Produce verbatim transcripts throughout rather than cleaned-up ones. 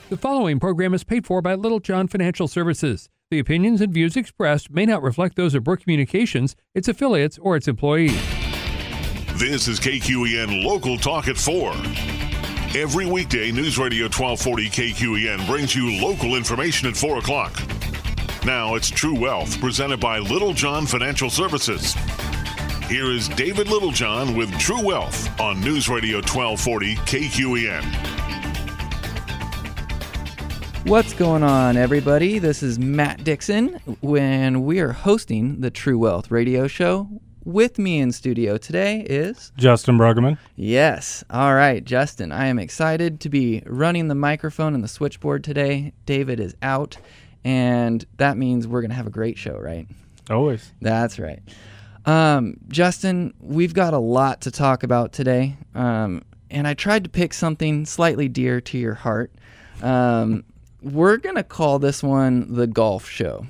The following program is paid for by Little John Financial Services. The opinions and views expressed may not reflect those of Brook Communications, its affiliates, or its employees. This is K Q E N Local Talk at four. Every weekday, News Radio twelve forty K Q E N brings you local information at four o'clock. Now it's True Wealth, presented by Little John Financial Services. Here is David Littlejohn with True Wealth on News Radio twelve forty K Q E N. What's going on, everybody? This is Matt Dixon, when we are hosting the True Wealth radio show. With me in studio today is... Justin Bruggeman. Yes. All right, Justin. I am excited to be running the microphone and the switchboard today. David is out, and that means we're going to have a great show, right? Always. That's right. Um, Justin, we've got a lot to talk about today, um, and I tried to pick something slightly dear to your heart. Um, we're going to call this one the golf show.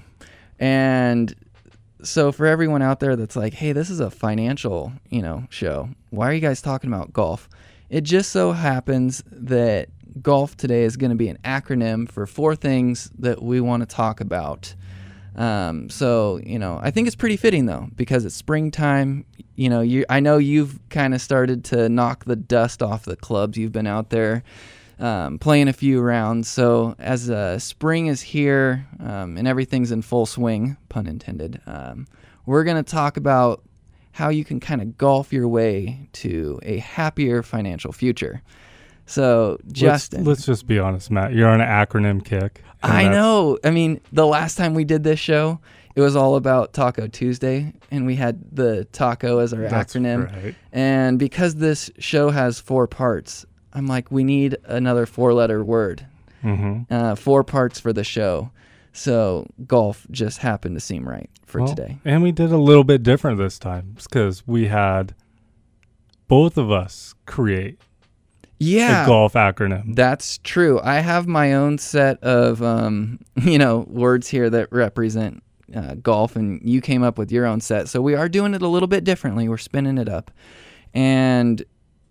And so for everyone out there that's like, hey, this is a financial, you know, show. Why are you guys talking about golf? It just so happens that golf today is going to be an acronym for four things that we want to talk about. Um, so, you know, I think it's pretty fitting, though, because it's springtime. You know, you I know you've kind of started to knock the dust off the clubs. You've been out there um, playing a few rounds. So as uh, spring is here um, and everything's in full swing, pun intended, um, we're going to talk about how you can kind of golf your way to a happier financial future. So, Justin. Let's, let's just be honest, Matt. You're on an acronym kick. I know. I mean, the last time we did this show, it was all about Taco Tuesday, and we had the taco as our That's acronym. Right. And because this show has four parts, I'm like, we need another four-letter word. Mm-hmm. Uh, four parts for the show. So golf just happened to seem right for well, today. And we did a little bit different this time because we had both of us create Yeah, a golf acronym. That's true. I have my own set of, um, you know, words here that represent uh, golf, and you came up with your own set. So we are doing it a little bit differently. We're spinning it up. And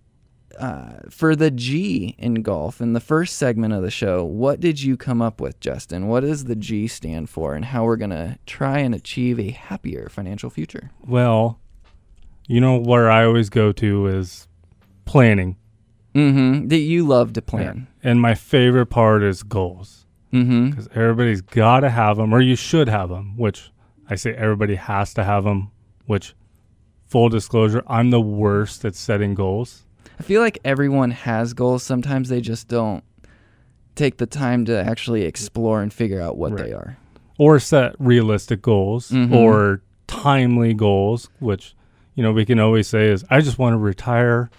uh, for the G in golf, in the first segment of the show, what did you come up with, Justin? What does the G stand for, and how we're going to try and achieve a happier financial future? Well, you know where I always go to is planning. Mm-hmm. That you love to plan. Yeah. And my favorite part is goals. Mm-hmm. Because everybody's got to have them, or you should have them, which I say everybody has to have them, which, full disclosure, I'm the worst at setting goals. I feel like everyone has goals. Sometimes they just don't take the time to actually explore and figure out what right. they are. Or set realistic goals mm-hmm. or timely goals, which, you know, we can always say is, I just want to retire.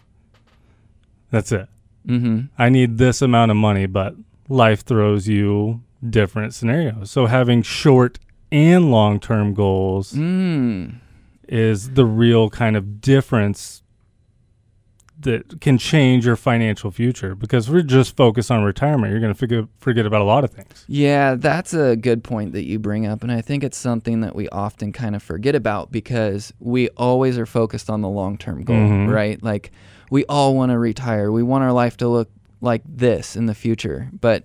That's it. Mm-hmm. I need this amount of money, but life throws you different scenarios. So having short and long-term goals mm. is the real kind of difference that can change your financial future. Because if we're just focused on retirement, you're going to forget, forget about a lot of things. Yeah, that's a good point that you bring up. And I think it's something that we often kind of forget about because we always are focused on the long-term goal, mm-hmm. right? Like, we all want to retire. We want our life to look like this in the future. But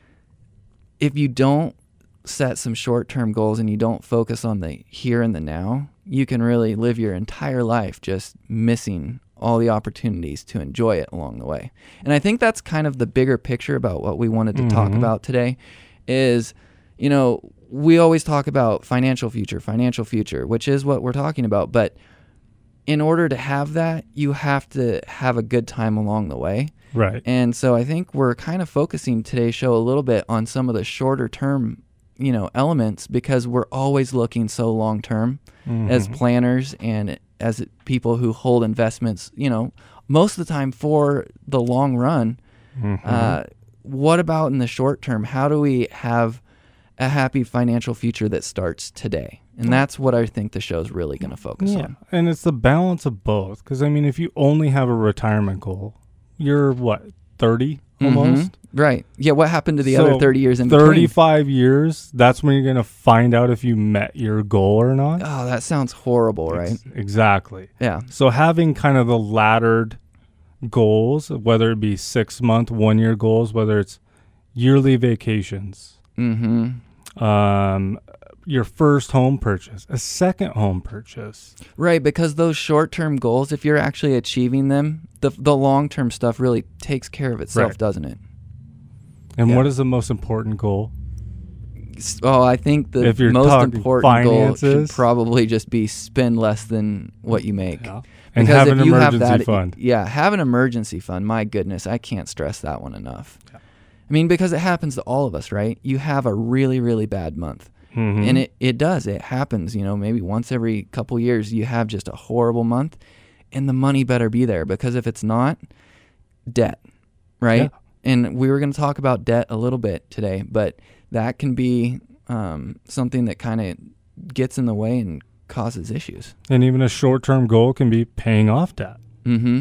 if you don't set some short-term goals and you don't focus on the here and the now, you can really live your entire life just missing all the opportunities to enjoy it along the way. And I think that's kind of the bigger picture about what we wanted to mm-hmm. talk about today is, you know, we always talk about financial future, financial future, which is what we're talking about. But in order to have that, you have to have a good time along the way. Right. And so I think we're kind of focusing today's show a little bit on some of the shorter term, you know, elements because we're always looking so long term mm-hmm. as planners and as people who hold investments, you know, most of the time for the long run. Mm-hmm. Uh, what about in the short term? How do we have a happy financial future that starts today? And that's what I think the show's really going to focus yeah. on. And it's the balance of both. Because, I mean, if you only have a retirement goal, you're, what, thirty almost? Mm-hmm. Right. Yeah, what happened to the so other thirty years in between? thirty-five years, that's when you're going to find out if you met your goal or not. Oh, that sounds horrible, right? Ex- exactly. Yeah. So having kind of the laddered goals, whether it be six-month, one-year goals, whether it's yearly vacations, Mm-hmm. um, your first home purchase, a second home purchase. Right, because those short-term goals, if you're actually achieving them, the the long-term stuff really takes care of itself, Right. doesn't it? And Yeah. what is the most important goal? S- Oh, I think the If you're most talking important goal should finances? probably just be spend less than what you make. Yeah. And Because have if an you have emergency that, fund. Yeah, have an emergency fund. My goodness, I can't stress that one enough. Yeah. I mean, because it happens to all of us, right? You have a really, really bad month. Mhm. And it, it does. It happens, you know, maybe once every couple years you have just a horrible month, and the money better be there, because if it's not, debt, right? Yeah. And we were going to talk about debt a little bit today, but that can be um, something that kind of gets in the way and causes issues. And even a short-term goal can be paying off debt. Mm-hmm.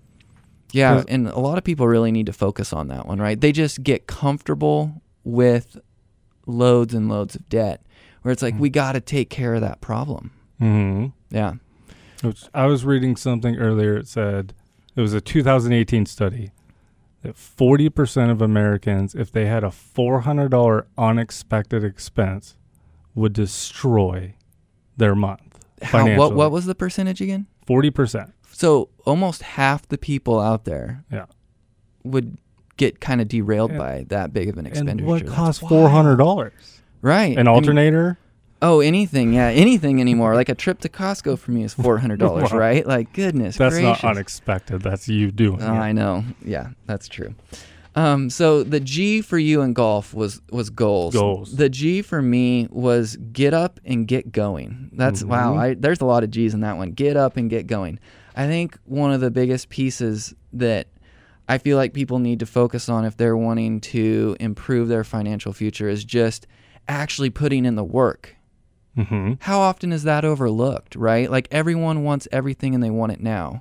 Yeah, 'Cause- and a lot of people really need to focus on that one, right? They just get comfortable with loads and loads of debt, where it's like, Mhm. we got to take care of that problem. Mm-hmm. Yeah. Which I was reading something earlier. It said it was a two thousand eighteen study that forty percent of Americans, if they had a four hundred dollars unexpected expense, would destroy their month How, financially. what what was the percentage again? forty percent. So almost half the people out there Yeah. would get kind of derailed And- by that big of an And expenditure. what That's costs wild. four hundred dollars? Right. An I mean, alternator? oh, anything. Yeah, anything anymore. Like a trip to Costco for me is four hundred dollars, Wow. right? Like, goodness That's gracious. not unexpected. That's you doing Oh, it. I know. Yeah, that's true. Um, so the G for you in golf was was goals. Goals. The G for me was get up and get going. That's Mhm. wow. I, there's a lot of G's in that one. Get up and get going. I think one of the biggest pieces that I feel like people need to focus on if they're wanting to improve their financial future is just actually putting in the work. Mm-hmm. How often is that overlooked, right? Like everyone wants everything and they want it now.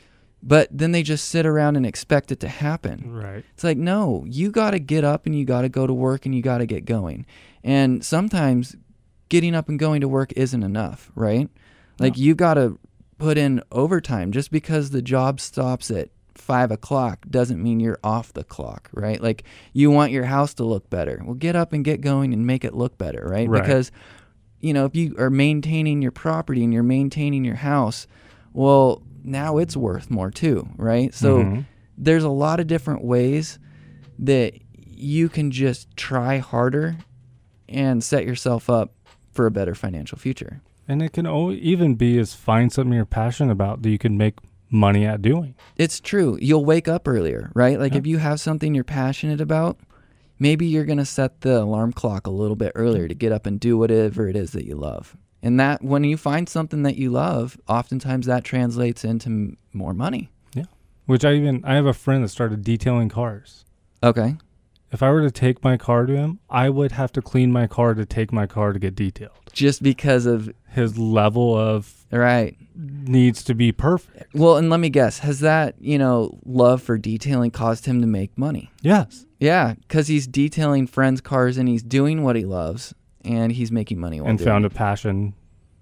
But then they just sit around and expect it to happen. Right. It's like, no, you got to get up and you got to go to work and you got to get going. And sometimes getting up and going to work isn't enough, right? Like No. you got to put in overtime. Just because the job stops at five o'clock doesn't mean you're off the clock, right? Like you want your house to look better. Well, get up and get going and make it look better, right? Right. Because, you know, if you are maintaining your property and you're maintaining your house, well, now it's worth more too, right? So Mhm. there's a lot of different ways that you can just try harder and set yourself up for a better financial future. And it can o- even be as find something you're passionate about that you can make money at doing. It's true. You'll wake up earlier, right? Like Yeah. if you have something you're passionate about, maybe you're going to set the alarm clock a little bit earlier to get up and do whatever it is that you love. And that when you find something that you love, oftentimes that translates into m- more money. Which I even, I have a friend that started detailing cars. Okay. If I were to take my car to him, I would have to clean my car to take my car to get detailed. Just because of, His level of right. needs to be perfect. Well, and let me guess, has that, you know, love for detailing caused him to make money? Yes. Yeah, because he's detailing friends' cars and he's doing what he loves and he's making money while And doing found it. a passion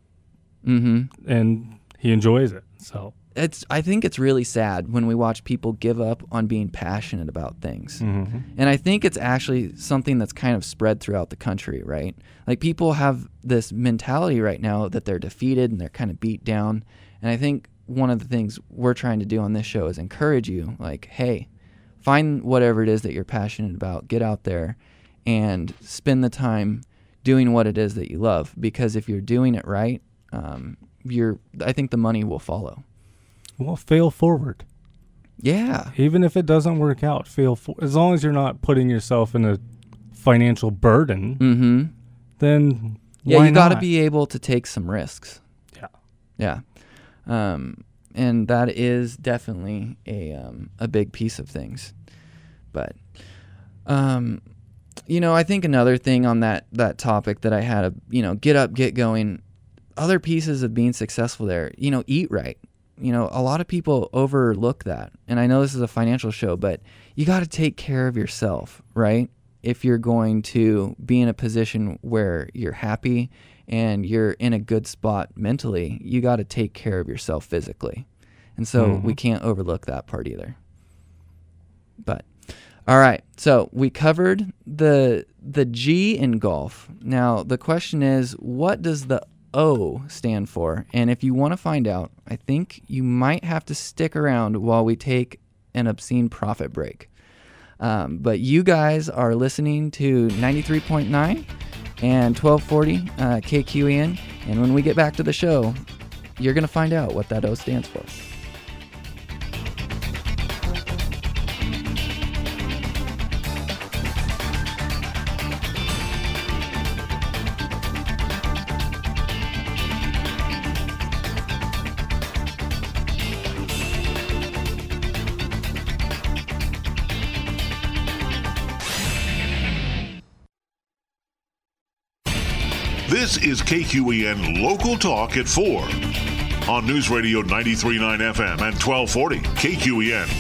Mm-hmm. and he enjoys it. So, It's. I think it's really sad when we watch people give up on being passionate about things. mhm. And I think it's actually something that's kind of spread throughout the country, right? Like people have this mentality right now that they're defeated and they're kind of beat down. And I think one of the things we're trying to do on this show is encourage you, like, hey, find whatever it is that you're passionate about, get out there and spend the time doing what it is that you love. Because if you're doing it right, um, you're, I think the money will follow. Well, fail forward. Yeah. Even if it doesn't work out, fail for- as long as you're not putting yourself in a financial burden, Mm-hmm. then Yeah, why you got to not? be able to take some risks. Yeah. Yeah. Um, and that is definitely a um, a big piece of things. But, um, you know, I think another thing on that, that topic that I had, a, you know, get up, get going, other pieces of being successful there, you know, eat right. You know, a lot of people overlook that. And I know this is a financial show, but you got to take care of yourself, right? If you're going to be in a position where you're happy and you're in a good spot mentally, you got to take care of yourself physically. And so Mhm. we can't overlook that part either. But All right. So we covered the the G in golf. Now the question is, what does the O stand for? And if you want to find out, I think you might have to stick around while we take an obscene profit break. Um, but you guys are listening to ninety-three point nine and twelve forty uh, K Q E N. And when we get back to the show, you're going to find out what that O stands for. This is K Q E N Local Talk at four on News Radio ninety-three point nine F M and twelve forty K Q E N.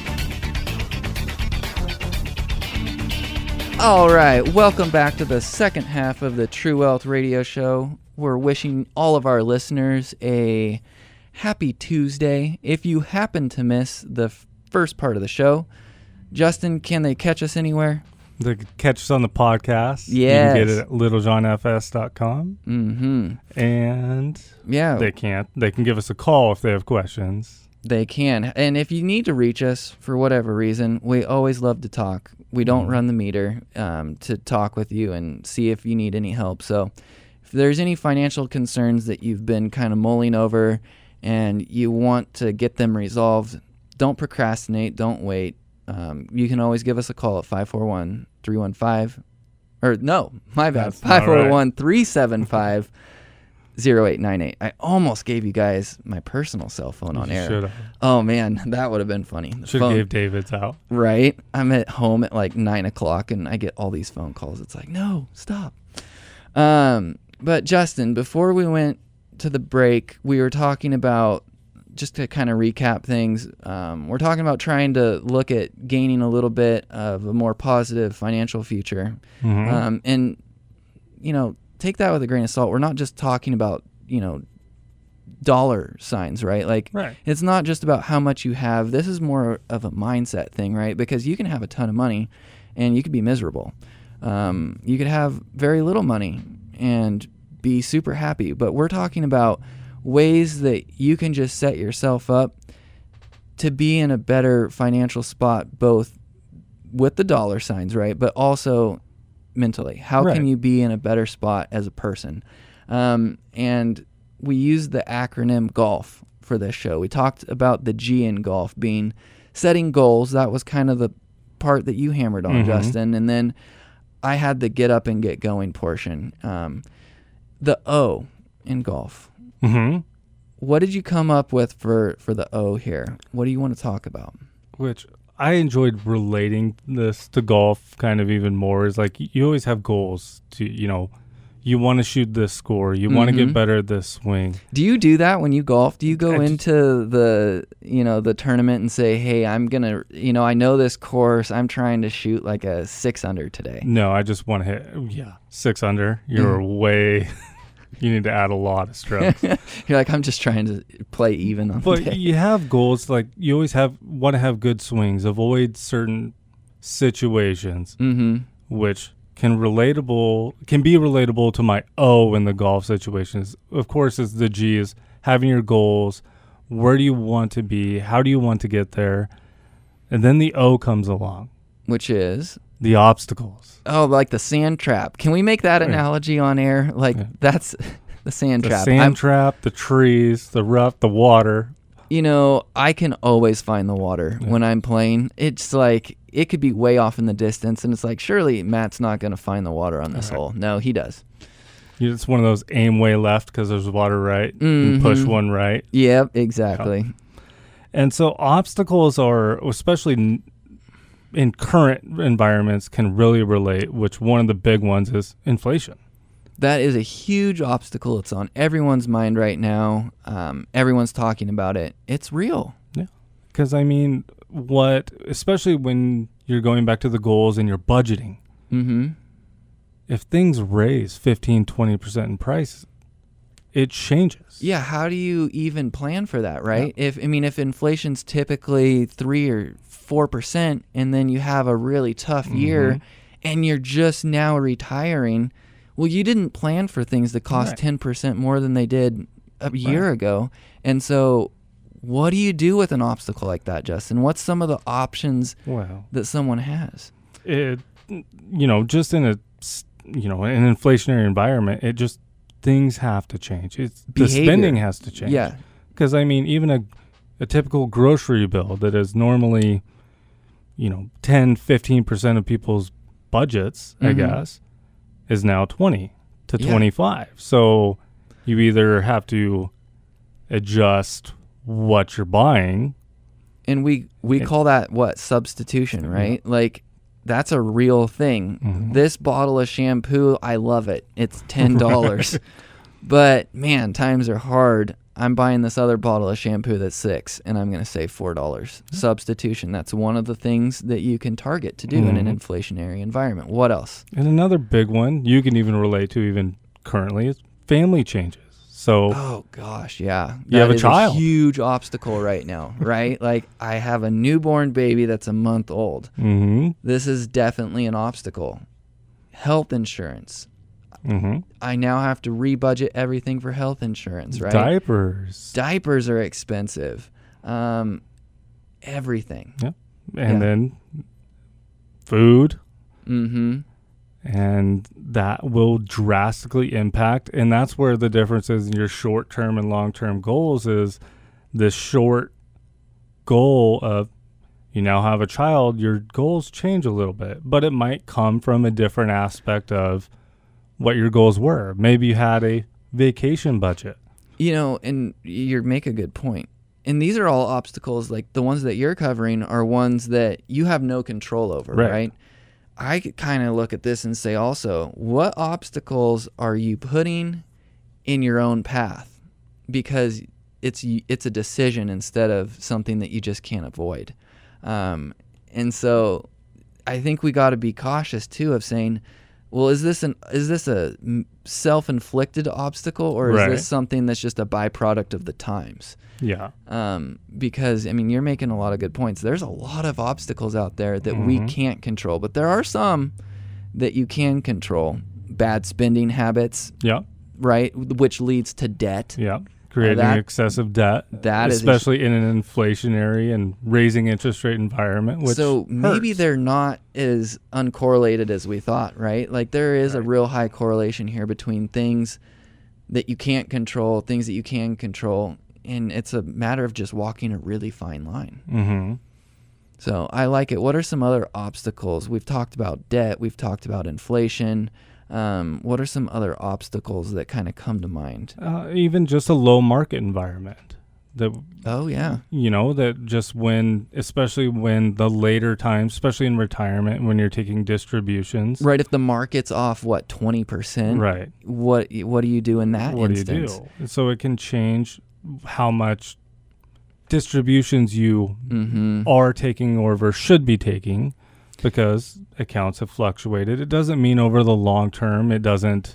All right, welcome back to the second half of the True Wealth Radio Show. We're wishing all of our listeners a happy Tuesday. If you happen to miss the f- first part of the show, Justin, can they catch us anywhere? They can catch us on the podcast. Yes. You can get it at little john f s dot com. Mm-hmm. And yeah, they can't. They can give us a call if they have questions. They can. And if you need to reach us for whatever reason, we always love to talk. We don't mm. run the meter um, to talk with you and see if you need any help. So if there's any financial concerns that you've been kind of mulling over and you want to get them resolved, don't procrastinate. Don't wait. Um, you can always give us a call at five four one, three one five, or no, my bad, five four one, three seven five, zero eight nine eight. I almost gave you guys my personal cell phone on you air. Should've. Oh, man, that would have been funny. Should have gave David's out. Right? I'm at home at like nine o'clock, and I get all these phone calls. It's like, no, stop. Um, but, Justin, before we went to the break, we were talking about, just to kind of recap things, um, we're talking about trying to look at gaining a little bit of a more positive financial future. Mm-hmm. Um, and, you know, take that with a grain of salt. We're not just talking about, you know, dollar signs, right? Like, right. It's not just about how much you have. This is more of a mindset thing, right? Because you can have a ton of money and you could be miserable. Um, you could have very little money and be super happy. But we're talking about ways that you can just set yourself up to be in a better financial spot, both with the dollar signs, right? But also mentally. How right. can you be in a better spot as a person? Um, and we used the acronym GOLF for this show. We talked about the G in golf being setting goals. That was kind of the part that you hammered on, mm-hmm. Justin. And then I had the get up and get going portion. Um, the O in golf. Mm-hmm. What did you come up with for, for the O here? What do you want to talk about? Which I enjoyed relating this to golf kind of even more. Is like you always have goals to, you know, you want to shoot this score. You mm-hmm. want to get better at this swing. Do you do that when you golf? Do you go I into the, you know, the tournament and say, hey, I'm going to, you know, I know this course. I'm trying to shoot like a six under today. No, I just want to hit, yeah, six under. You're mm. way... You need to add a lot of strokes. You're like, I'm just trying to play even on but the day. You have goals, like you always have want to have good swings, avoid certain situations, mm-hmm. which can relatable can be relatable to my O in the golf situations. Of course, it's the G is having your goals. Where do you want to be? How do you want to get there? And then the O comes along, which is the obstacles. Oh, like the sand trap. Can we make that right. analogy on air? Like yeah. that's the sand the trap. The sand I'm, trap, the trees, the rough, the water. You know, I can always find the water yeah. when I'm playing. It's like, it could be way off in the distance, and it's like, surely Matt's not going to find the water on this right. hole. No, he does. It's one of those aim way left because there's water right, mm-hmm. and push one right. Yep, exactly. Yeah. And so obstacles are, especially n- in current environments, can really relate, which one of the big ones is inflation. That is a huge obstacle. It's on everyone's mind right now. Um, everyone's talking about it. It's real. Yeah. Because, I mean, what, especially when you're going back to the goals and you're budgeting, mm-hmm. if things raise fifteen, twenty percent in price, it changes. Yeah, how do you even plan for that, right? Yeah. If I mean, if inflation's typically three or four percent, and then you have a really tough mm-hmm. year, and you're just now retiring, well, you didn't plan for things that cost ten right. percent more than they did a year right. ago, and so. What do you do with an obstacle like that, Justin? What's some of the options well, that someone has? It, you know, just in a, you know, an inflationary environment, it just, things have to change. It's the spending has to change. Yeah. Because, I mean, even a, a typical grocery bill that is normally, you know, ten, fifteen percent of people's budgets, mm-hmm. I guess, is now twenty to yeah. twenty-five. So you either have to adjust what you're buying, and we we it, call that what substitution, right? Yeah. Like that's a real thing. Mm-hmm. This bottle of shampoo, I love it. It's ten dollars, right. But man, times are hard. I'm buying this other bottle of shampoo that's six, and I'm going to save four dollars. Mm-hmm. Substitution. That's one of the things that you can target to do mm-hmm. in an inflationary environment. What else? And another big one you can even relate to even currently is family changes. So, oh gosh, yeah, you that have a is child. A huge obstacle right now, right? Like I have a newborn baby that's a month old. Mm-hmm. This is definitely an obstacle. Health insurance. Mm-hmm. I now have to rebudget everything for health insurance, right? Diapers. Diapers are expensive. Um, everything. Yeah, and yeah. then food. Mm-hmm. And that will drastically impact, and that's where the difference is in your short-term and long-term goals is this short goal of you now have a child, your goals change a little bit, but it might come from a different aspect of what your goals were. Maybe you had a vacation budget. You know, and you make a good point. And these are all obstacles, like the ones that you're covering are ones that you have no control over, right? right? I could kind of look at this and say also, what obstacles are you putting in your own path? Because it's it's a decision instead of something that you just can't avoid. Um, and so I think we got to be cautious too of saying, well, is this an is this a self-inflicted obstacle or is right. this something that's just a byproduct of the times? Yeah. Um, because, I mean, you're making a lot of good points. There's a lot of obstacles out there that mm-hmm. we can't control, but there are some that you can control. Bad spending habits. Yeah. Right? Which leads to debt. Yeah. Creating uh, that, excessive debt. That especially is in an inflationary and raising interest rate environment. Which so hurts. Maybe they're not as uncorrelated as we thought, right? Like there is right. a real high correlation here between things that you can't control, things that you can control. And it's a matter of just walking a really fine line. Mm-hmm. So I like it. What are some other obstacles? We've talked about debt. We've talked about inflation. Um, what are some other obstacles that kind of come to mind? Uh, even just a low market environment. That, oh, yeah. You know, that just when, especially when the later times, especially in retirement, when you're taking distributions. Right. If the market's off, what, twenty percent? Right. What, what do you do in that what instance? What do you do? So it can change how much distributions you mm-hmm. are taking or should be taking because accounts have fluctuated. It doesn't mean over the long term it doesn't,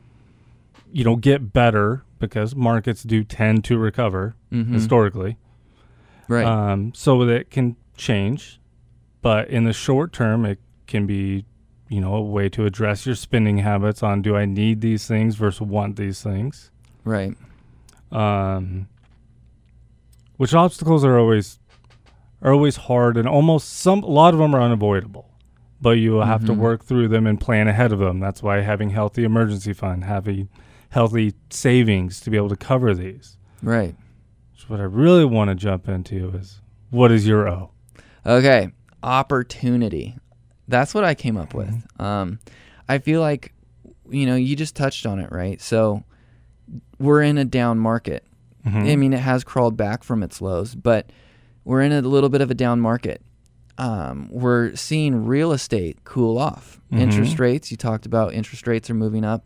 you know, get better because markets do tend to recover mm-hmm. historically. Right. Um, so that can change, but in the short term it can be, you know, a way to address your spending habits on do I need these things versus want these things. Right. Um, which obstacles are always are always hard and almost some a lot of them are unavoidable, but you will have mm-hmm. to work through them and plan ahead of them. That's why having healthy emergency fund, having healthy savings to be able to cover these. Right. So what I really want to jump into is what is your O? Okay, opportunity. That's what I came up with. Mm-hmm. Um, I feel like, you know, you just touched on it, right? So we're in a down market. Mm-hmm. I mean, it has crawled back from its lows, but we're in a little bit of a down market. Um, we're seeing real estate cool off. Mm-hmm. Interest rates, you talked about interest rates are moving up.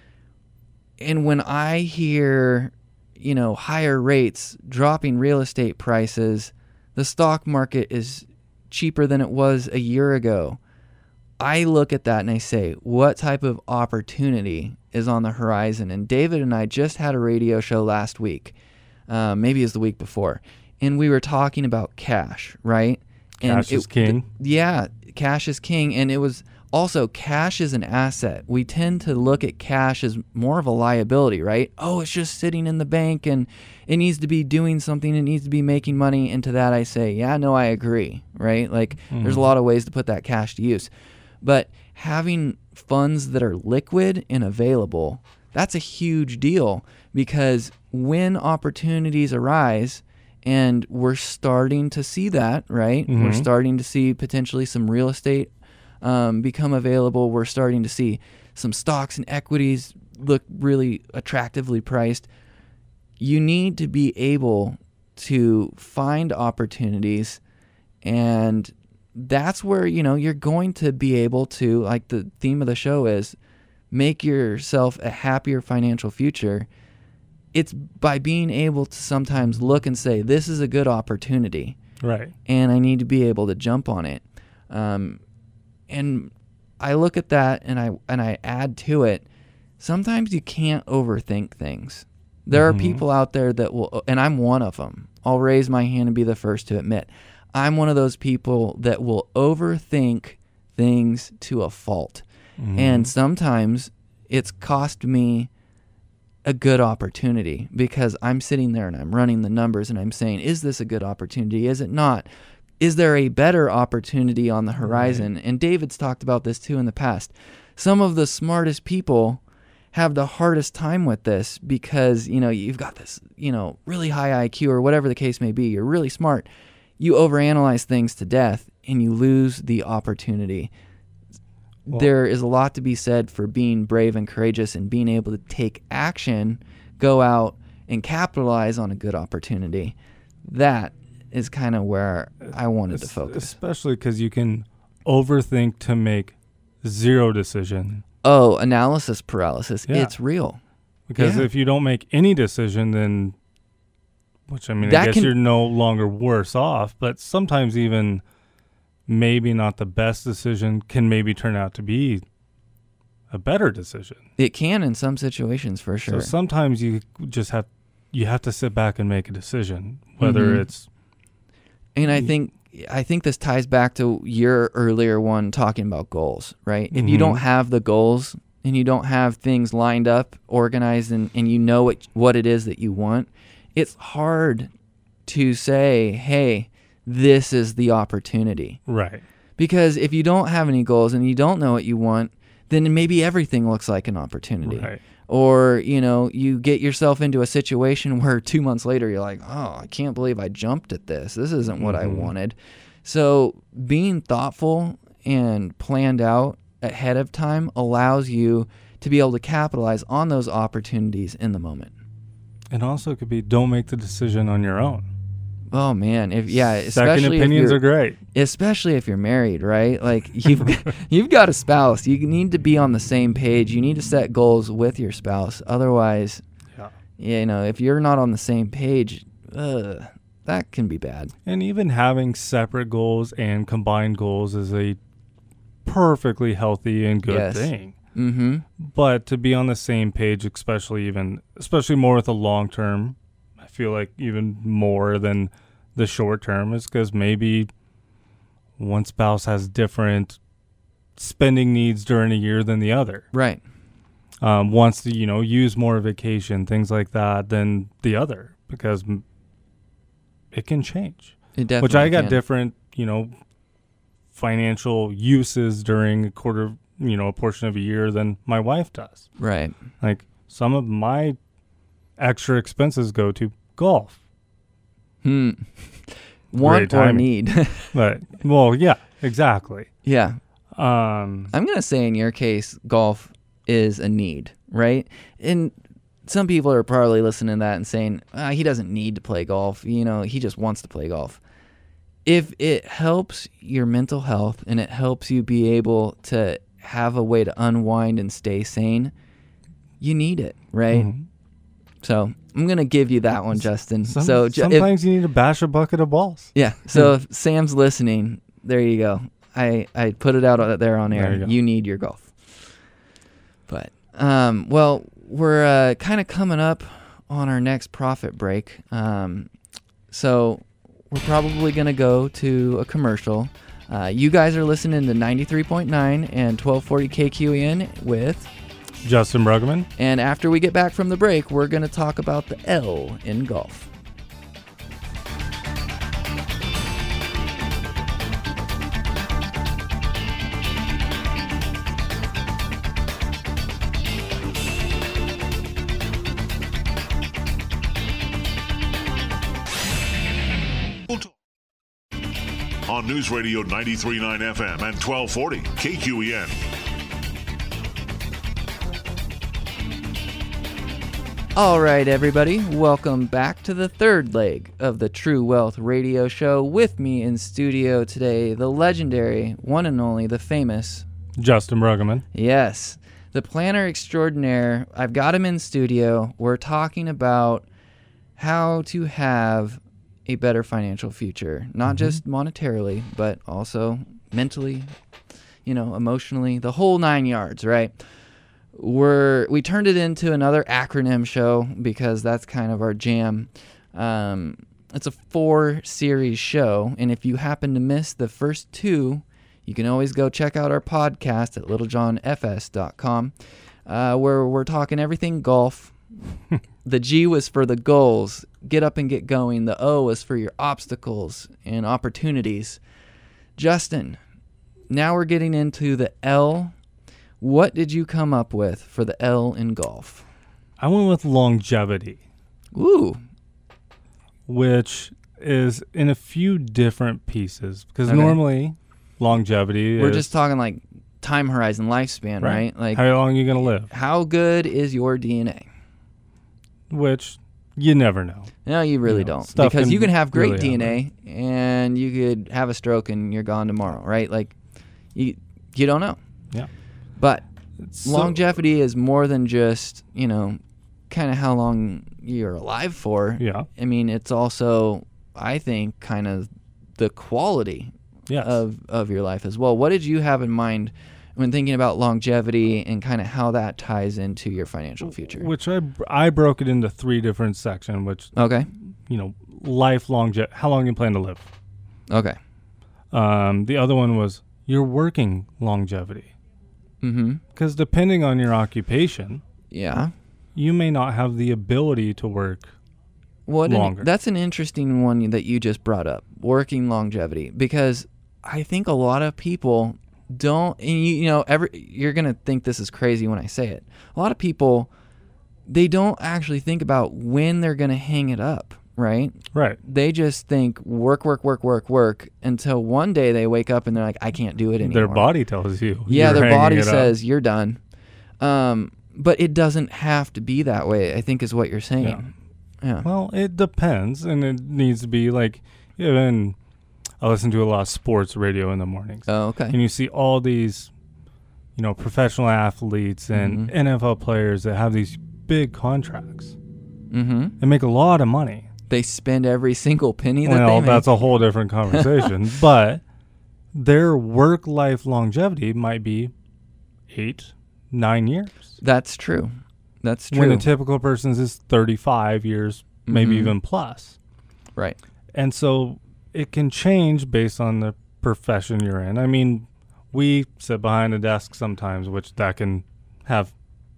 And when I hear, you know, higher rates dropping real estate prices, the stock market is cheaper than it was a year ago. I look at that and I say, what type of opportunity is on the horizon. And David and I just had a radio show last week, uh, maybe it was the week before, and we were talking about cash, right? And Cash it, is king. th- yeah, cash is king. And it was also, cash is an asset. We tend to look at cash as more of a liability, right? Oh, it's just sitting in the bank and it needs to be doing something. It needs to be making money. And to that I say, yeah, no, I agree, right? Like mm-hmm. there's a lot of ways to put that cash to use. But having funds that are liquid and available, that's a huge deal, because when opportunities arise, and we're starting to see that, right? Mm-hmm. We're starting to see potentially some real estate um, become available. We're starting to see some stocks and equities look really attractively priced. You need to be able to find opportunities, and that's where, you know, you're going to be able to, like the theme of the show is, make yourself a happier financial future. It's by being able to sometimes look and say, this is a good opportunity. Right. And I need to be able to jump on it. Um, and I look at that and I and I add to it, sometimes you can't overthink things. There mm-hmm. are people out there that will, and I'm one of them. I'll raise my hand and be the first to admit, I'm one of those people that will overthink things to a fault. Mm-hmm. And sometimes it's cost me a good opportunity, because I'm sitting there and I'm running the numbers and I'm saying, is this a good opportunity? Is it not? Is there a better opportunity on the horizon? Right. And David's talked about this too in the past. Some of the smartest people have the hardest time with this, because, you know, you've got this, you know, really high I Q or whatever the case may be. You're really smart. You overanalyze things to death and you lose the opportunity. Well, there is a lot to be said for being brave and courageous and being able to take action, go out and capitalize on a good opportunity. That is kind of where I wanted to focus. Especially because you can overthink to make zero decision. Oh, analysis paralysis. Yeah. It's real. Because yeah. if you don't make any decision, then, which I mean, that I guess can, you're no longer worse off, but sometimes even maybe not the best decision can maybe turn out to be a better decision. It can in some situations, for sure. So sometimes you just have you have to sit back and make a decision, whether mm-hmm. it's. And I think I think this ties back to your earlier one talking about goals, right? Mm-hmm. If you don't have the goals and you don't have things lined up, organized, and, and you know what what it is that you want, it's hard to say, hey, this is the opportunity. Right. Because if you don't have any goals and you don't know what you want, then maybe everything looks like an opportunity. Right. Or, you know, you get yourself into a situation where two months later you're like, oh, I can't believe I jumped at this. This isn't mm-hmm. what I wanted. So being thoughtful and planned out ahead of time allows you to be able to capitalize on those opportunities in the moment. And also it could be, don't make the decision on your own. Oh man, if yeah, especially second opinions if are great. Especially if you're married, right? Like you've got, you've got a spouse. You need to be on the same page. You need to set goals with your spouse. Otherwise, yeah. you know, if you're not on the same page, uh, that can be bad. And even having separate goals and combined goals is a perfectly healthy and good yes. thing. Mm-hmm. But to be on the same page, especially even especially more with the long term, I feel like even more than the short term, is because maybe one spouse has different spending needs during a year than the other. Right. Um, wants to, you know, use more vacation, things like that, than the other, because it can change. It definitely Which I got can. different, you know, financial uses during a quarter, you know, a portion of a year than my wife does. Right. Like some of my extra expenses go to golf. Hmm. Want or need. But, well, yeah, exactly. Yeah. Um, I'm going to say in your case, golf is a need, right? And some people are probably listening to that and saying, ah, he doesn't need to play golf. You know, he just wants to play golf. If it helps your mental health and it helps you be able to have a way to unwind and stay sane, you need it, right? Mm-hmm. So I'm going to give you that one, Justin. Some, so Sometimes if, you need to bash a bucket of balls. Yeah. So if Sam's listening, there you go. I, I put it out there on air. There you, you need your golf. But Um, well, we're uh, kind of coming up on our next profit break. Um, so we're probably going to go to a commercial. Uh, you guys are listening to ninety-three point nine and twelve forty K Q E N with Justin Bruggeman. And after we get back from the break, we're going to talk about the L in golf. On News Radio ninety-three point nine F M and twelve forty K Q E N. All right, everybody, welcome back to the third leg of the True Wealth Radio Show. With me in studio today, the legendary, one and only, the famous Justin Bruggeman. Yes, the planner extraordinaire. I've got him in studio. We're talking about how to have a better financial future, not mm-hmm. just monetarily, but also mentally, you know, emotionally, the whole nine yards, right? We're we turned it into another acronym show because that's kind of our jam. Um, it's a four series show, and if you happen to miss the first two, you can always go check out our podcast at little john f s dot com, uh, where we're talking everything golf. The G was for the goals, get up and get going. The O was for your obstacles and opportunities. Justin, now we're getting into the L. What did you come up with for the L in golf? I went with longevity. Ooh. Which is in a few different pieces. Because Okay. normally, longevity We're is... just talking like time horizon, lifespan, right? Like how long are you going to live? how good is your D N A? Which you never know. No, you really You know, don't. stuff Because can you can have great really D N A and you could have a stroke and you're gone tomorrow, right? Like you you don't know. Yeah. But So- longevity is more than just, you know, kind of how long you're alive for. Yeah. I mean, it's also, I think, kind of the quality Yes. of, of your life as well. What did you have in mind when thinking about longevity and kind of how that ties into your financial future? Which I, I broke it into three different sections, which, Okay. you know, life longe- how long you plan to live. Okay. Um, the other one was your working longevity. Mm-hmm. Because depending on your occupation, Yeah. you may not have the ability to work What an, longer. that's an interesting one that you just brought up, working longevity, because I think a lot of people don't, and you, you know, every, you're going to think this is crazy when I say it. A lot of people, they don't actually think about when they're going to hang it up, right? Right. They just think work, work, work, work, work until one day they wake up and they're like, I can't do it anymore. Their body tells you. Yeah, you're their hanging body it up. says you're done. Um, but it doesn't have to be that way, I think is what you're saying. Yeah. Well, it depends, and it needs to be like, even I listen to a lot of sports radio in the mornings. Oh, okay. And you see all these, you know, professional athletes and Mhm. N F L players that have these big contracts Mm-hmm. and make a lot of money. They spend every single penny that Well, they make. that's a whole different conversation. But their work-life longevity might be eight, nine years. That's true. That's true. When a typical person's is thirty-five years, maybe Mhm. even plus. Right. And so it can change based on the profession you're in. I mean, we sit behind a desk sometimes, which that can have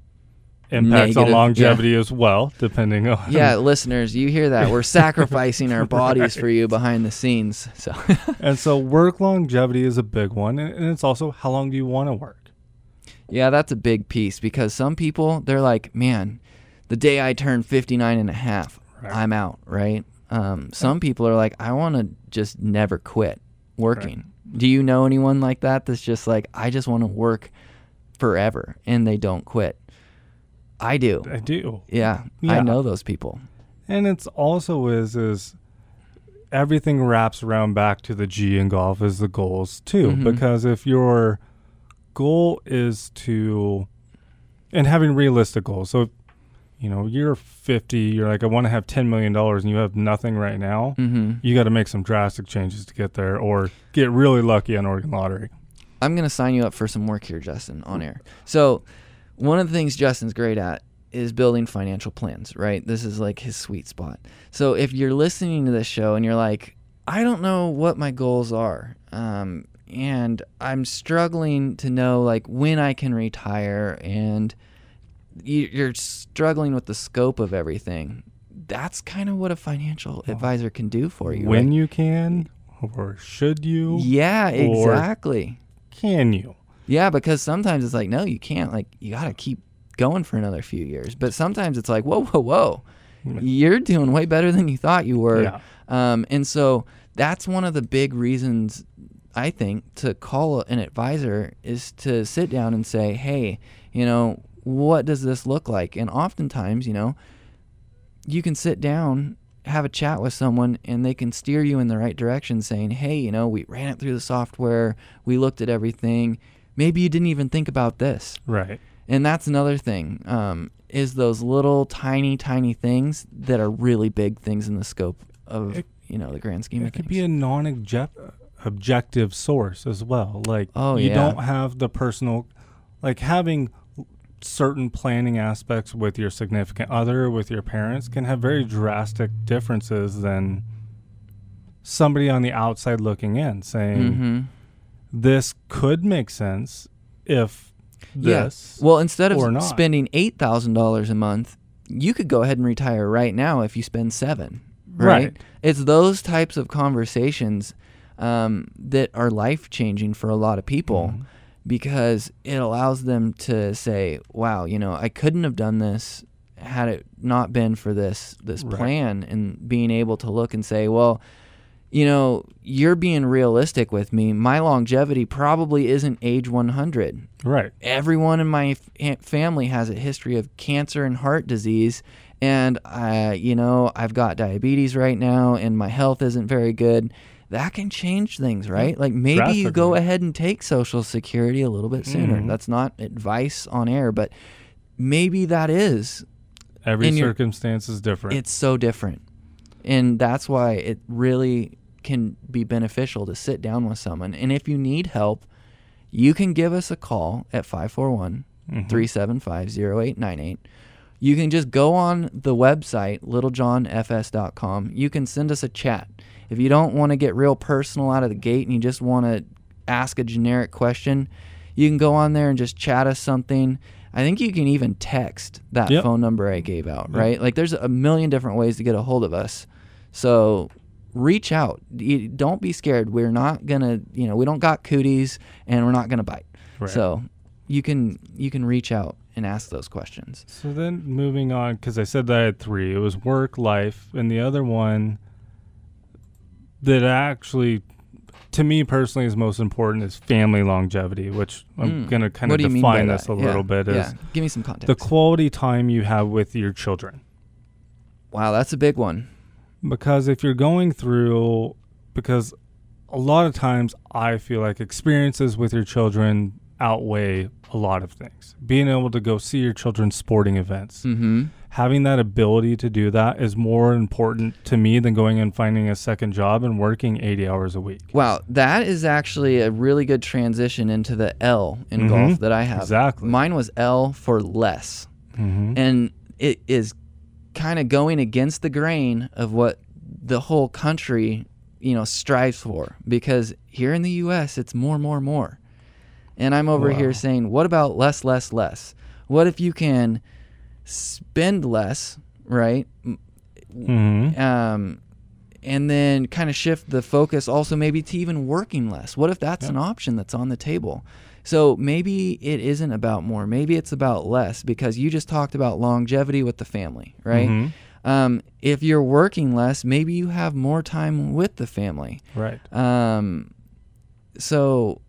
impacts Negative, on longevity as well, depending on... Yeah, listeners, you hear that? We're sacrificing our bodies for you behind the scenes. So, And so work longevity is a big one. And and it's also how long do you want to work? yeah, that's a big piece because some people, they're like, man, the day I turn fifty-nine and a half, Right. I'm out, right? Um, some people are like, I want to just never quit working. Do you know anyone like that that's just like, I just want to work forever and they don't quit? I do. I do. Yeah, Yeah. I know those people. And it's also is is everything wraps around back to the G in golf is the goals too. Mhm. Because if your goal is to, and having realistic goals. So, you know, you're fifty, you're like, I want to have ten million dollars and you have nothing right now. Mm-hmm. You got to make some drastic changes to get there or get really lucky on Oregon Lottery. I'm going to sign you up for some work here, Justin, on air. So one of the things Justin's great at is building financial plans, right? This is like his sweet spot. So if you're listening to this show and you're like, I don't know what my goals are, um, and I'm struggling to know like when I can retire, and you're struggling with the scope of everything, that's kind of what a financial advisor can do for you. When right? you can, or should you? Yeah, exactly. Can you? Yeah, because sometimes it's like, no, you can't. Like, you got to keep going for another few years. But sometimes it's like, whoa, whoa, whoa. You're doing way better than you thought you were. Yeah. Um, and so that's one of the big reasons, I think, to call an advisor is to sit down and say, hey, you know, what does this look like? And oftentimes, you know, you can sit down, have a chat with someone, and they can steer you in the right direction, saying, hey, you know, we ran it through the software, we looked at everything. Maybe you didn't even think about this. Right. And that's another thing, um, is those little tiny, tiny things that are really big things in the scope of, it, you know, the grand scheme it of things. It could be a non-objective source as well. Like, oh, you yeah. don't have the personal, like having certain planning aspects with your significant other, with your parents, can have very drastic differences than somebody on the outside looking in saying, mm-hmm. this could make sense if this yeah. Well, instead or of not. spending eight thousand dollars a month, you could go ahead and retire right now if you spend seven, right? Right. It's those types of conversations um, that are life-changing for a lot of people. Mm-hmm. Because it allows them to say, wow, you know, I couldn't have done this had it not been for this this right. plan, and being able to look and say, well, you know, you're being realistic with me. My longevity probably isn't age one hundred. Right. Everyone in my f- family has a history of cancer and heart disease, and, I, you know, I've got diabetes right now, and my health isn't very good. That can change things, right? Like maybe you go ahead and take Social Security a little bit sooner. Mm-hmm. That's not advice on air, but maybe that is. Every circumstance is different. It's so different. And that's why it really can be beneficial to sit down with someone. And if you need help, you can give us a call at five four one, three seven five, zero eight nine eight. You can just go on the website, littlejohn f s dot com. You can send us a chat. If you don't want to get real personal out of the gate and you just want to ask a generic question, you can go on there and just chat us something. I think you can even text that yep. phone number I gave out, yep. right? Like there's a million different ways to get a hold of us. So reach out. You, don't be scared. We're not going to, you know, we don't got cooties and we're not going to bite. Right. So you can you can reach out and ask those questions. So then moving on, because I said that I had three. It was work, life, and the other one that actually, to me personally, is most important is family longevity, which I'm mm. going to kind of define this a yeah. little bit. Yeah. Is Give me some context. The quality time you have with your children. Wow, that's a big one. Because if you're going through, because a lot of times I feel like experiences with your children outweigh a lot of things. Being able to go see your children's sporting events. Mm-hmm. Having that ability to do that is more important to me than going and finding a second job and working eighty hours a week. Wow, that is actually a really good transition into the L in mm-hmm. golf that I have. Exactly. Mine was L for less. Mm-hmm. And it is kind of going against the grain of what the whole country, you know, strives for. Because here in the U S, it's more, more, more. And I'm over wow. here saying, what about less, less, less? What if you can spend less, right? Mm-hmm. Um, and then kind of shift the focus also maybe to even working less. What if that's yep. an option that's on the table? So maybe it isn't about more. Maybe it's about less, because you just talked about longevity with the family, right? Mm-hmm. Um, if you're working less, maybe you have more time with the family. Right. Um, so,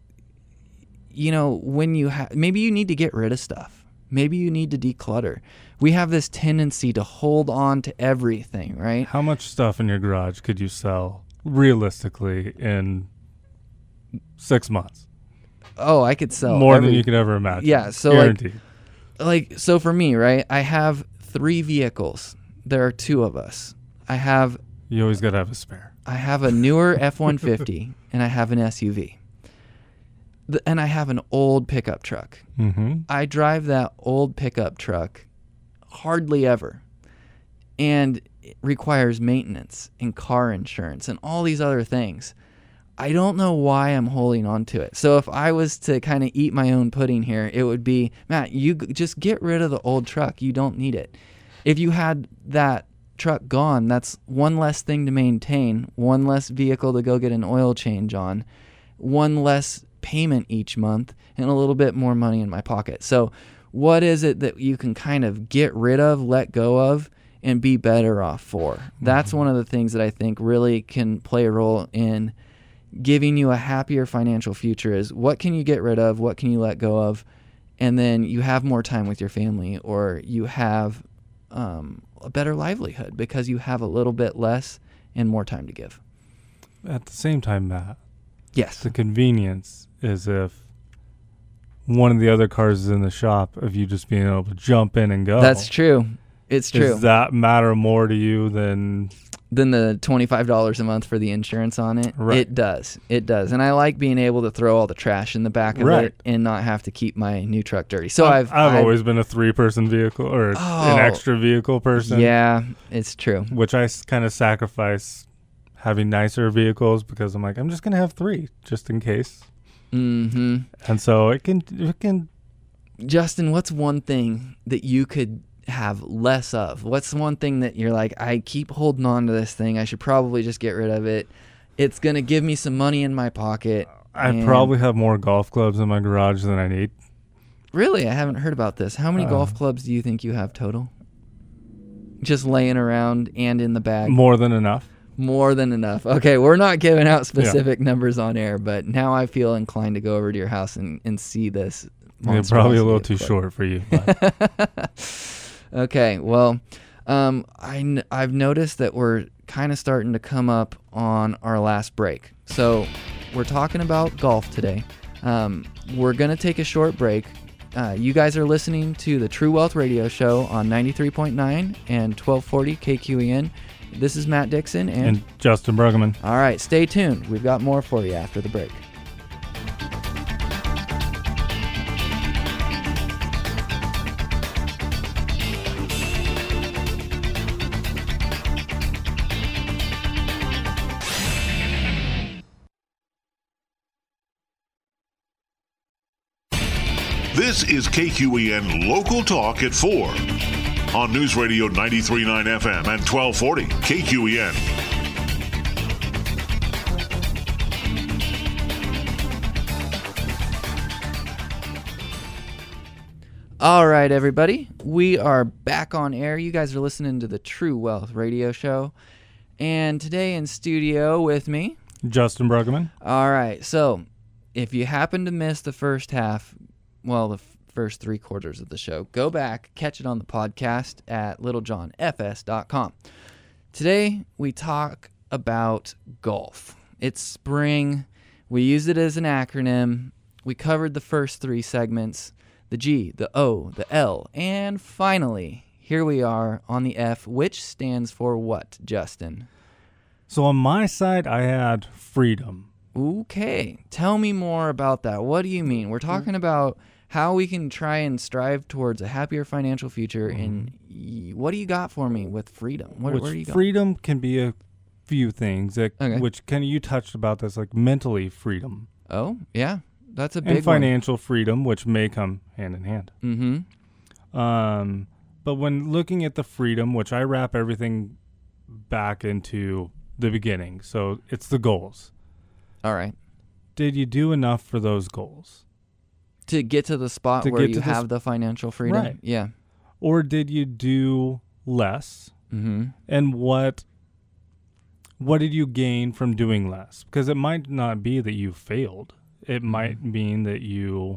you know, when you have, maybe you need to get rid of stuff. Maybe you need to declutter. We have this tendency to hold on to everything, right? How much stuff in your garage could you sell realistically in six months? Oh, I could sell more every, than you could ever imagine. Yeah, so guaranteed. Like, like, so for me, right? I have three vehicles. There are two of us. I have. You always gotta have a spare. I have a newer F one fifty and I have an S U V. the, and I have an old pickup truck. Mm-hmm. I drive that old pickup truck hardly ever, and it requires maintenance and car insurance and all these other things. I don't know why I'm holding on to it. So if I was to kind of eat my own pudding here, it would be, Matt, you g- just get rid of the old truck. You don't need it. If you had that truck gone, that's one less thing to maintain, one less vehicle to go get an oil change on, one less payment each month, and a little bit more money in my pocket. So what is it that you can kind of get rid of, let go of, and be better off for? Mm-hmm. That's one of the things that I think really can play a role in giving you a happier financial future. Is what can you get rid of, what can you let go of, and then you have more time with your family, or you have um, a better livelihood because you have a little bit less and more time to give. At the same time, Matt, yes, the convenience is if one of the other cars is in the shop, of you just being able to jump in and go. That's true. It's true. Does that matter more to you than than the twenty-five dollars a month for the insurance on it? Right. It does. It does. And I like being able to throw all the trash in the back of right. it and not have to keep my new truck dirty. So I've I've I've, I've always been a three-person vehicle or Oh. an extra vehicle person. Yeah, it's true. Which I kind of sacrifice having nicer vehicles because I'm like, I'm just going to have three just in case. Mm-hmm. And so it can it can Justin, what's one thing that you could have less of? What's one thing that you're like, I keep holding on to this thing, I should probably just get rid of it, it's going to give me some money in my pocket? I and probably have more golf clubs in my garage than I need. Really? I haven't heard about this. How many Uh, golf clubs do you think you have total? Just laying around and in the bag? More than enough. More than enough. Okay, we're not giving out specific yeah. numbers on air, but now I feel inclined to go over to your house and, and see this. They're probably a little too club. short for you. Okay, well, um, I n- I've noticed that we're kind of starting to come up on our last break. So we're talking about golf today. Um, we're going to take a short break. Uh, you guys are listening to the True Wealth Radio Show on ninety-three point nine and twelve forty K Q E N. This is Matt Dixon and, and Justin Bruggeman. All right, stay tuned. We've got more for you after the break. This is K Q E N Local Talk at four on News Radio ninety-three point nine F M and twelve forty K Q E N. All right, everybody. We are back on air. You guys are listening to the True Wealth Radio Show. And today in studio with me, Justin Bruggeman. All right. So if you happen to miss the first half, well, the f- first three quarters of the show, go back, catch it on the podcast at little john f s dot com. Today, we talk about golf. It's spring. We use it as an acronym. We covered the first three segments, the G, the O, the L, and finally, here we are on the F, which stands for what, Justin? So on my side, I had freedom. Okay. Tell me more about that. What do you mean? We're talking about how we can try and strive towards a happier financial future. And y- what do you got for me with freedom? What, which where do you go? Freedom can be a few things, that, Okay. which kind of you touched about this, like mentally freedom. Oh, yeah. That's a big and financial freedom, which may come hand in hand. one. Mm-hmm. Um, but when looking at the freedom, which I wrap everything back into the beginning, so it's the goals. All right. Did you do enough for those goals? To get to the spot To where get you to the have sp- the financial freedom? Right. Yeah. Or did you do less? Mm-hmm. And what what did you gain from doing less? Because it might not be that you failed. It might mean that you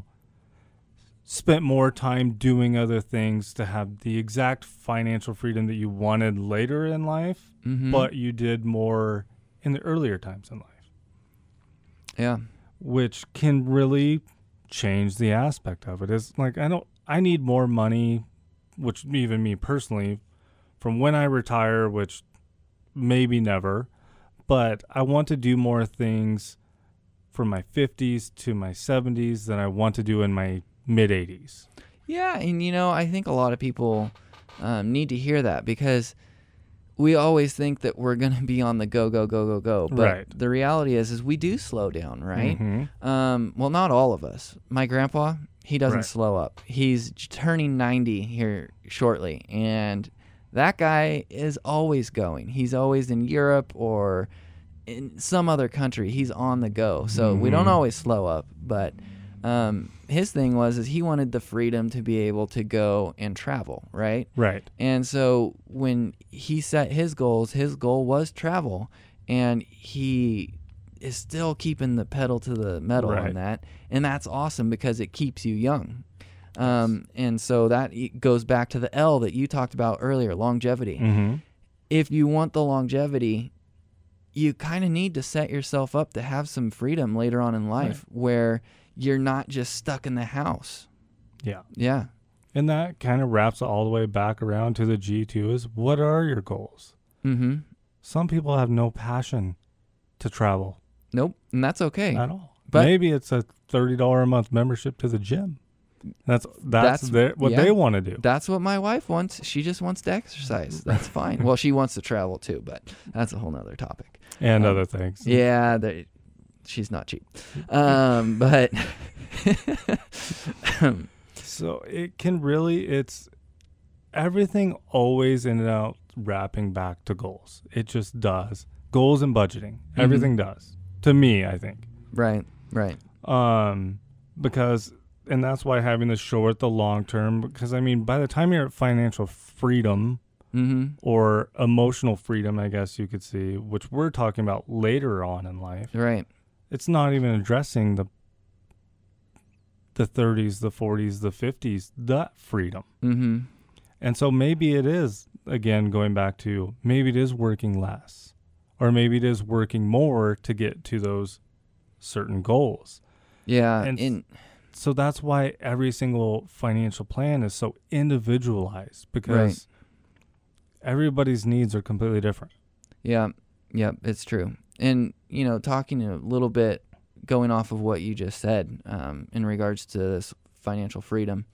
spent more time doing other things to have the exact financial freedom that you wanted later in life, Mm-hmm. but you did more in the earlier times in life, Yeah. which can really change the aspect of it. It's like, I don't, I need more money, which even me personally, from when I retire, which maybe never, but I want to do more things from my fifties to my seventies than I want to do in my mid eighties. Yeah, and you know, I think a lot of people um, need to hear that, because we always think that we're going to be on the go, go, go, go, go. But Right. the reality is, is we do slow down, right? Mm-hmm. Um, well, not all of us. My grandpa, he doesn't Right. slow up. He's turning ninety here shortly, and that guy is always going. He's always in Europe or in some other country. He's on the go. So we don't Mhm. always slow up, but um, his thing was is he wanted the freedom to be able to go and travel, right? Right. And so when he set his goals, his goal was travel, and he is still keeping the pedal to the metal on Right. that, and that's awesome because it keeps you young. Um, and so that e- goes back to the L that you talked about earlier, longevity. Mm-hmm. If you want the longevity, you kind of need to set yourself up to have some freedom later on in life where you're not just stuck in the house. Yeah. Yeah. And that kind of wraps it all the way back around to the G two is, what are your goals? Mm-hmm. Some people have no passion to travel Nope. And that's okay. at all. But- Maybe it's a thirty dollars a month membership to the gym. That's that's, That's- their, what yeah. they want to do. That's what my wife wants. She just wants to exercise. That's fine. Well, she wants to travel too, but that's a whole nother topic. And Um, other things. Yeah, they, she's not cheap. Um, but So it can really, it's everything always ended up wrapping back to goals. It just does. Goals and budgeting. Mm-hmm. Everything does. To me, I think. right, right. Um, because, and that's why having the short, the long term, because I mean, by the time you're at financial freedom Mm-hmm. or emotional freedom, I guess you could see, which we're talking about later on in life, Right. it's not even addressing the the thirties, the forties, the fifties, that freedom. Mm-hmm. And so maybe it is, again, going back to maybe it is working less, or maybe it is working more to get to those certain goals. Yeah. And And So that's why every single financial plan is so individualized, because Right. everybody's needs are completely different. yeah, yeah, it's true. And, you know, talking a little bit, going off of what you just said um, in regards to this financial freedom,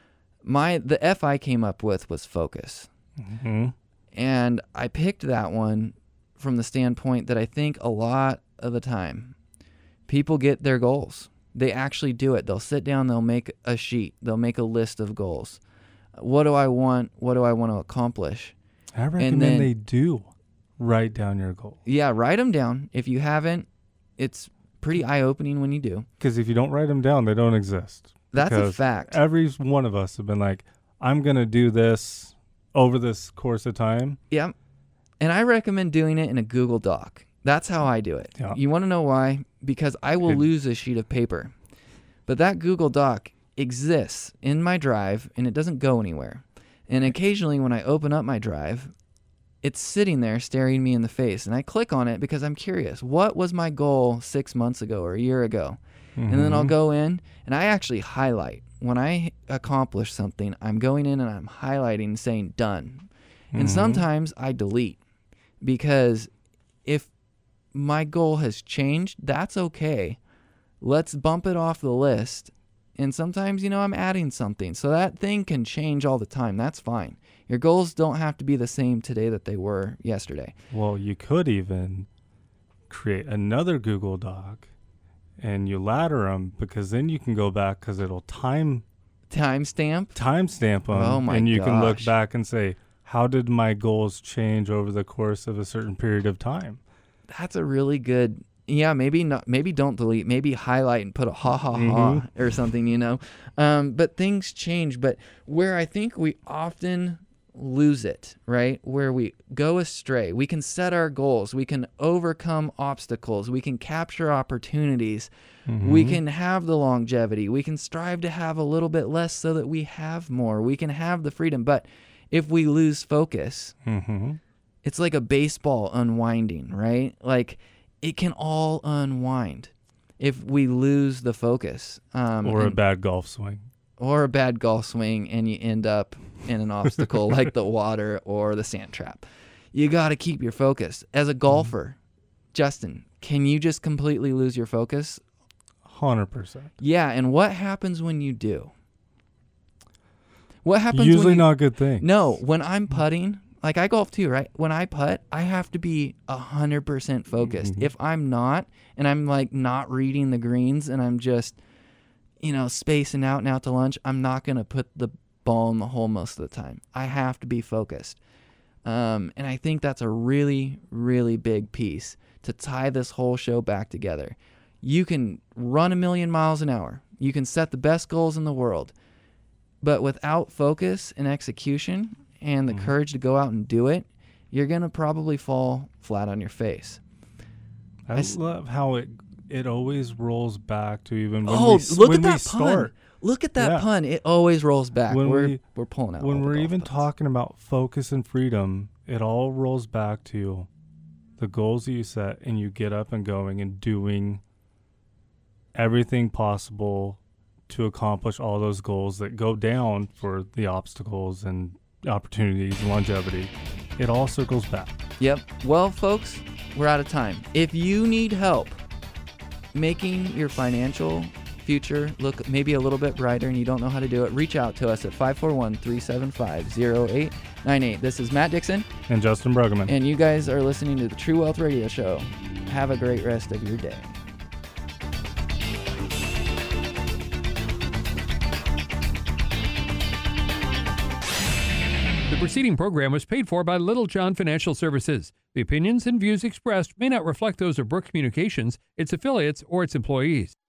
my the F I came up with was focus. Mm-hmm. And I picked that one from the standpoint that I think a lot of the time people get their goals. They actually do it. They'll sit down, they'll make a sheet, they'll make a list of goals. What do I want? What do I want to accomplish? I recommend then- they do write down your goal. Yeah, write them down. If you haven't, it's pretty eye-opening when you do. Because if you don't write them down, they don't exist. That's a Because fact. Every one of us have been like, I'm going to do this over this course of time. Yeah. And I recommend doing it in a Google Doc. That's how I do it. Yeah. You want to know why? Because I will Good. lose a sheet of paper. But that Google Doc exists in my drive and it doesn't go anywhere. And occasionally when I open up my drive, it's sitting there staring me in the face. And I click on it because I'm curious. What was my goal six months ago or a year ago? And then I'll Mhm. go in and I actually highlight. When I accomplish something, I'm going in and I'm highlighting saying done. And Mhm. sometimes I delete because if my goal has changed, that's okay. Let's bump it off the list. And sometimes, you know, I'm adding something. So that thing can change all the time. That's fine. Your goals don't have to be the same today that they were yesterday. Well, you could even create another Google Doc and you ladder them, because then you can go back, because it'll time Timestamp? timestamp them, Oh my and you can look gosh. back and say, how did my goals change over the course of a certain period of time? That's a really good. Yeah, maybe not. Maybe don't delete. Maybe highlight and put a ha ha ha Mhm. or something. You know, um, but things change. But where I think we often lose it, right? Where we go astray. We can set our goals. We can overcome obstacles. We can capture opportunities. We Mhm. can have the longevity. We can strive to have a little bit less so that we have more. We can have the freedom. But if we lose focus, Mhm. it's like a baseball unwinding, right? Like it can all unwind if we lose the focus. Um, or a and- bad golf swing. or a bad golf swing and you end up in an obstacle like the water or the sand trap. You got to keep your focus. As a golfer, Justin, can you just completely lose your focus one hundred percent. Yeah, and what happens when you do? What happens Usually when you, not a good thing. No, when I'm putting, like I golf too, right? When I putt, I have to be one hundred percent focused. Mm-hmm. If I'm not, and I'm like not reading the greens and I'm just, you know, spacing out and out to lunch, I'm not going to put the ball in the hole most of the time. I have to be focused. Um, and I think that's a really, really big piece to tie this whole show back together. You can run a million miles an hour. You can set the best goals in the world. But without focus and execution and the mm-hmm. courage to go out and do it, you're going to probably fall flat on your face. I, I love how it it always rolls back to even when oh, we, look when at that we pun. start. Look at that yeah. pun. It always rolls back. When we're, we, we're pulling out. When we're even puns. talking about focus and freedom, it all rolls back to the goals that you set and you get up and going and doing everything possible to accomplish all those goals that go down for the obstacles and opportunities and longevity. It all circles back. Yep. Well, folks, we're out of time. If you need help making your financial future look maybe a little bit brighter and you don't know how to do it, reach out to us at five four one, three seven five, zero eight nine eight. This is Matt Dixon. And Justin Bruggeman. And you guys are listening to the True Wealth Radio Show. Have a great rest of your day. The preceding program was paid for by Little John Financial Services. The opinions and views expressed may not reflect those of Brook Communications, its affiliates, or its employees.